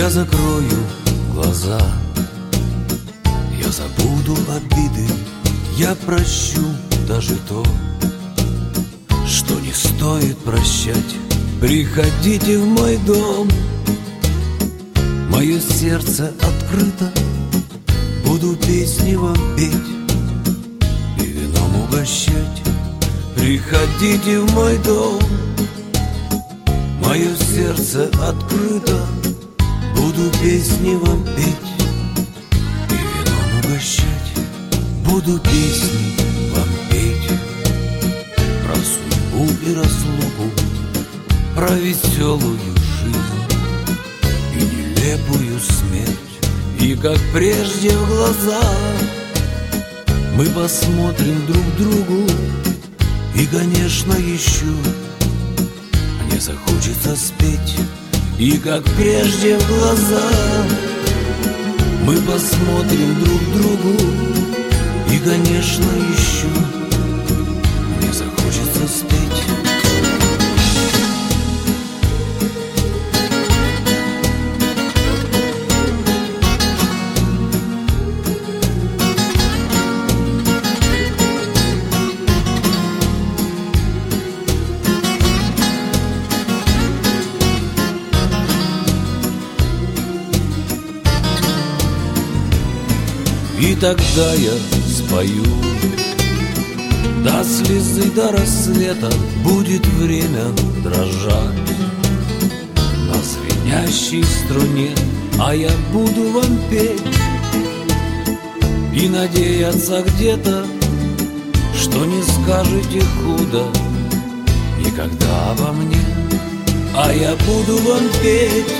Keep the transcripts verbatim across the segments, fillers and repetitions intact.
Я закрою глаза, я забуду обиды, я прощу даже то, что не стоит прощать. Приходите в мой дом, мое сердце открыто, буду песни вам петь и вином угощать. Приходите в мой дом, мое сердце открыто, буду песни вам петь и вином угощать. Буду песни вам петь про судьбу и разлуку, про веселую жизнь и нелепую смерть. И как прежде в глаза мы посмотрим друг другу, и, конечно, еще мне захочется спеть. И как прежде в глаза мы посмотрим друг другу, и, конечно, еще мне захочется спеть. И тогда я спою до слезы, до рассвета будет время дрожать на звенящей струне, а я буду вам петь и надеяться где-то, что не скажете худо никогда обо мне. А я буду вам петь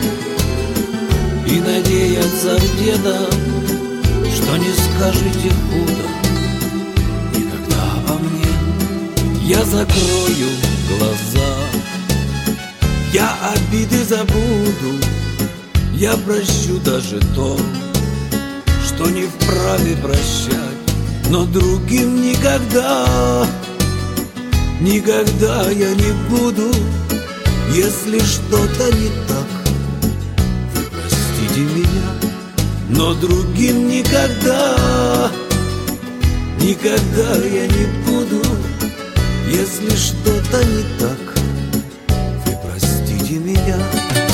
и надеяться где-то, что не скажете худо никогда обо мне. Я закрою глаза, я обиды забуду, я прощу даже то, что не вправе прощать, но другим никогда, никогда я не буду. Если что-то не так, вы простите меня, но другим никогда, никогда я не буду. Если что-то не так, вы простите меня.